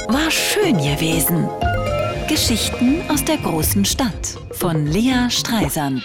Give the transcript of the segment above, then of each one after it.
War schön gewesen. Geschichten aus der großen Stadt von Lea Streisand.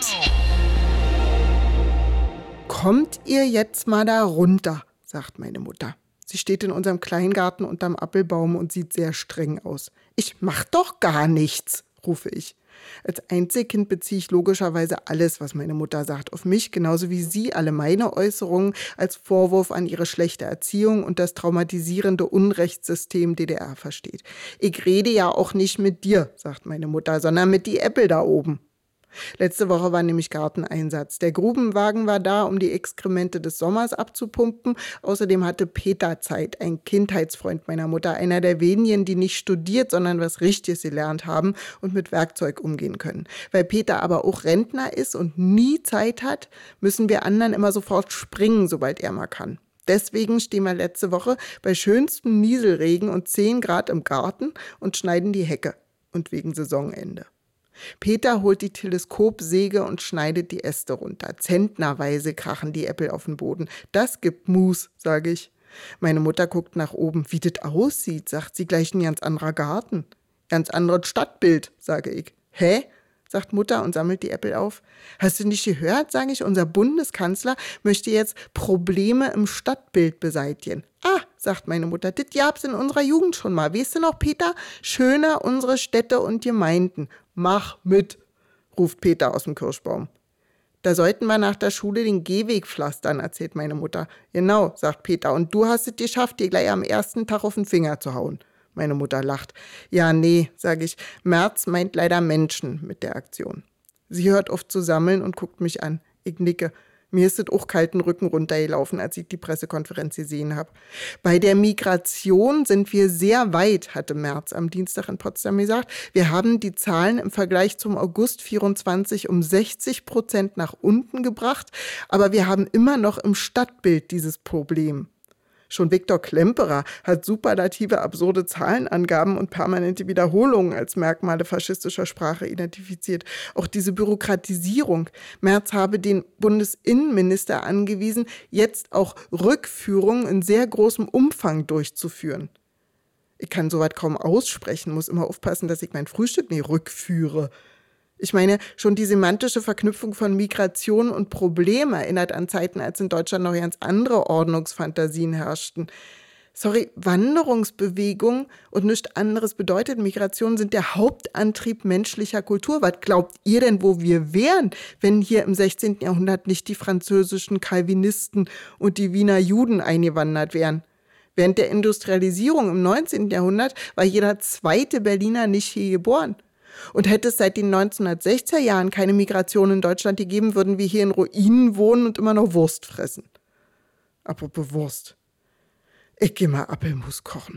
Kommt ihr jetzt mal da runter, sagt meine Mutter. Sie steht in unserem Kleingarten unterm Apfelbaum und sieht sehr streng aus. Ich mach doch gar nichts, rufe ich. Als Einzelkind beziehe ich logischerweise alles, was meine Mutter sagt, auf mich, genauso wie sie alle meine Äußerungen als Vorwurf an ihre schlechte Erziehung und das traumatisierende Unrechtssystem DDR versteht. Ich rede ja auch nicht mit dir, sagt meine Mutter, sondern mit die Äppel da oben. Letzte Woche war nämlich Garteneinsatz. Der Grubenwagen war da, um die Exkremente des Sommers abzupumpen. Außerdem hatte Peter Zeit, ein Kindheitsfreund meiner Mutter, einer der wenigen, die nicht studiert, sondern was Richtiges gelernt haben und mit Werkzeug umgehen können. Weil Peter aber auch Rentner ist und nie Zeit hat, müssen wir anderen immer sofort springen, sobald er mal kann. Deswegen stehen wir letzte Woche bei schönstem Nieselregen und 10 Grad im Garten und schneiden die Hecke. Und wegen Saisonende. Peter holt die Teleskopsäge und schneidet die Äste runter. Zentnerweise krachen die Äpfel auf den Boden. Das gibt Mus, sage ich. Meine Mutter guckt nach oben. Wie das aussieht, sagt sie, gleich ein ganz anderer Garten. Ganz anderes Stadtbild, sage ich. Hä? Sagt Mutter und sammelt die Äpfel auf. Hast du nicht gehört, sage ich, unser Bundeskanzler möchte jetzt Probleme im Stadtbild beseitigen. Ah, sagt meine Mutter, das gab's in unserer Jugend schon mal. Weißt du noch, Peter? Schöner unsere Städte und Gemeinden. Mach mit, ruft Peter aus dem Kirschbaum. Da sollten wir nach der Schule den Gehweg pflastern, erzählt meine Mutter. Genau, sagt Peter, und du hast es geschafft, dir gleich am ersten Tag auf den Finger zu hauen. Meine Mutter lacht. Ja, nee, sage ich. Merz meint leider Menschen mit der Aktion. Sie hört auf zu sammeln und guckt mich an. Ich nicke. Mir ist es auch kalten Rücken runtergelaufen, als ich die Pressekonferenz gesehen habe. Bei der Migration sind wir sehr weit, hatte Merz am Dienstag in Potsdam gesagt. Wir haben die Zahlen im Vergleich zum August 24 um 60% nach unten gebracht, aber wir haben immer noch im Stadtbild dieses Problem. Schon Viktor Klemperer hat superlative, absurde Zahlenangaben und permanente Wiederholungen als Merkmale faschistischer Sprache identifiziert. Auch diese Bürokratisierung. Merz habe den Bundesinnenminister angewiesen, jetzt auch Rückführungen in sehr großem Umfang durchzuführen. Ich kann sowas kaum aussprechen, muss immer aufpassen, dass ich mein Frühstück nicht rückführe. Ich meine, schon die semantische Verknüpfung von Migration und Problem erinnert an Zeiten, als in Deutschland noch ganz andere Ordnungsfantasien herrschten. Sorry, Wanderungsbewegung und nichts anderes bedeutet Migration sind der Hauptantrieb menschlicher Kultur. Was glaubt ihr denn, wo wir wären, wenn hier im 16. Jahrhundert nicht die französischen Calvinisten und die Wiener Juden eingewandert wären? Während der Industrialisierung im 19. Jahrhundert war jeder zweite Berliner nicht hier geboren. Und hätte es seit den 1960er Jahren keine Migration in Deutschland gegeben, würden wir hier in Ruinen wohnen und immer noch Wurst fressen. Apropos Wurst. Ich gehe mal Apfelmus kochen.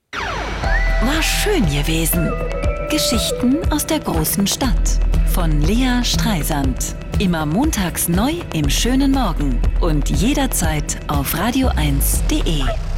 War schön gewesen. Geschichten aus der großen Stadt von Lea Streisand. Immer montags neu im schönen Morgen und jederzeit auf radio1.de.